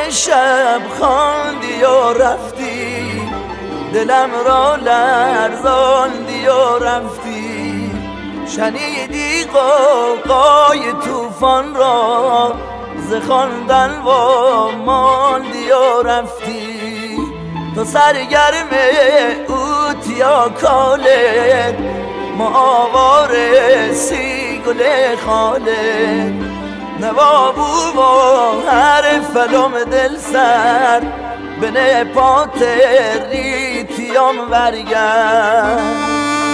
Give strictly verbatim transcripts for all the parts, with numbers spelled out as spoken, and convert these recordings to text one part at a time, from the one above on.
شب خواندی و رفتی، دلم را لرزاندی و رفتی. شنیدی قوقای توفان را، ز خواندن و ماندی و رفتی. تو سرگرم اوتیا کاله، ما آواره سی گل خاله. نوابو و هر فلوم دل سر، بنه پاتر ریتیام ورگر.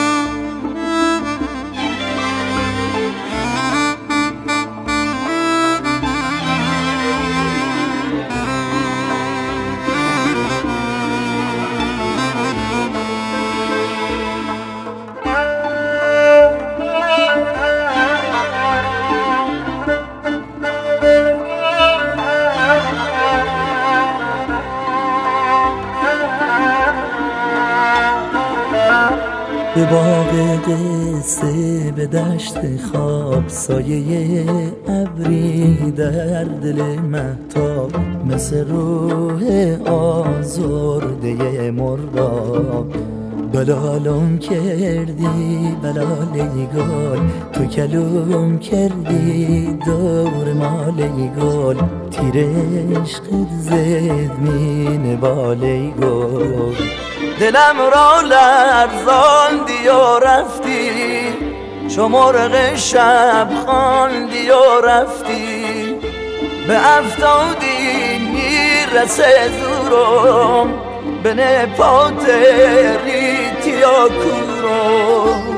به باغ قصه به دشت خواب، سایه ابری در دل مهتاب، مثل روح آزرده مرداب. بلالم کردی بلالی گل، تو کلوم کردی دور مالی گل. تیر عشقت زد مین بالی گل. دلم را لرزاندی و رفتی، چو مرغ شب خواندی و رفتی. به افتادی میرسه زورم، به نپات ریتیا کورم.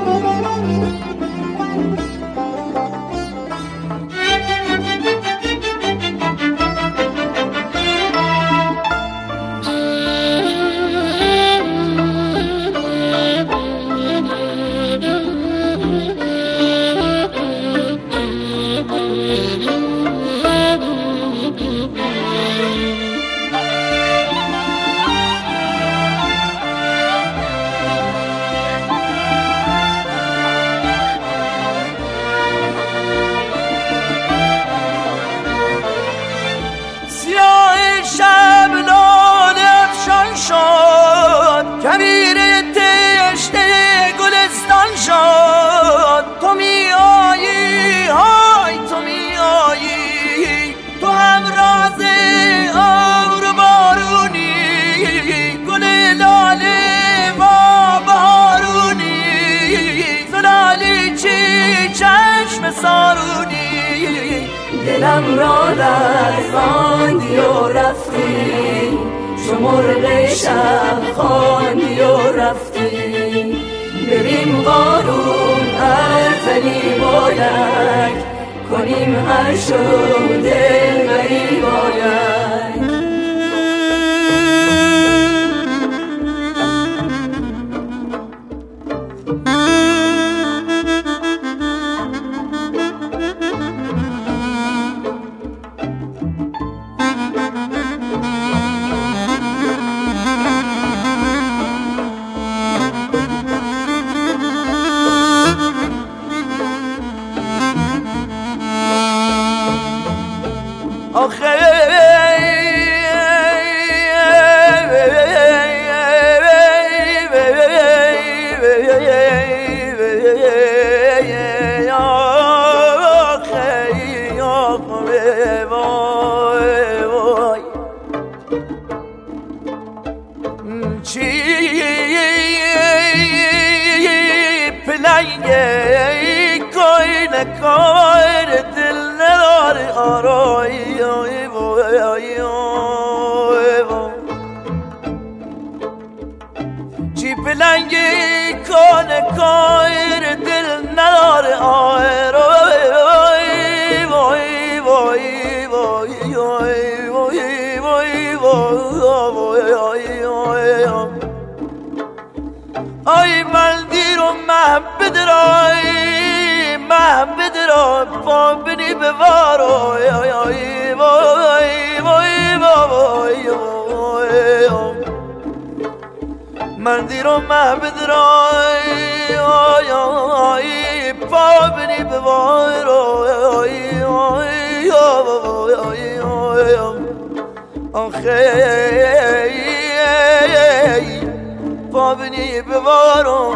کویر تشنه گلستان شد. تو می آیی های تو می آیی، تو همراز آور بارونی. گل لاله و بارونی، زلالی چی چشم سارونی. دلم را لرزاندی و رفتی، چو مرغ شب خواندی و رفتی. بریم قارون ارتنی باید، کنیم هر شو دل بری باید. آخه چی پلنگی کوی نکار دل نداره آرایی. چی پلنگی کنه کایر دل نداره آیر. وای وای وای وای وای وای وای وای. آی من دیر و محبت رای، محبت را پا بینی بوار. آی آی آی وای وای وای وای. من دیر و محبت رای، آی آی پا بینی بوار. آی آی آی آی آی. آخه پابنی بوارم